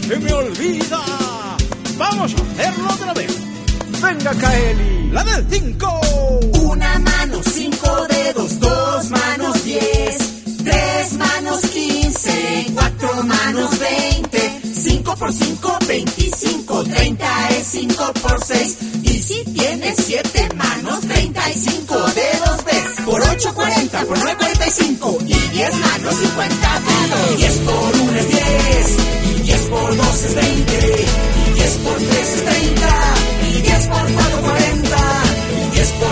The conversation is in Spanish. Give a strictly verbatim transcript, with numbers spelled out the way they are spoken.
se me olvida. Vamos a hacerlo otra vez. Venga, Kaeli. La del cinco. Una mano, cinco dedos, dos manos, diez. Tres manos, quince. Cuatro manos, veinte. Cinco por cinco, veinticinco. Treinta es cinco por seis. Y si tienes siete manos, treinta y cinco dedos ves. Por ocho, cuarenta. Por nueve, cuarenta y cinco. Y diez manos, cincuenta dedos. Diez por uno es diez. Y diez por dos es veinte. Y diez por tres es treinta. Y diez por cuatro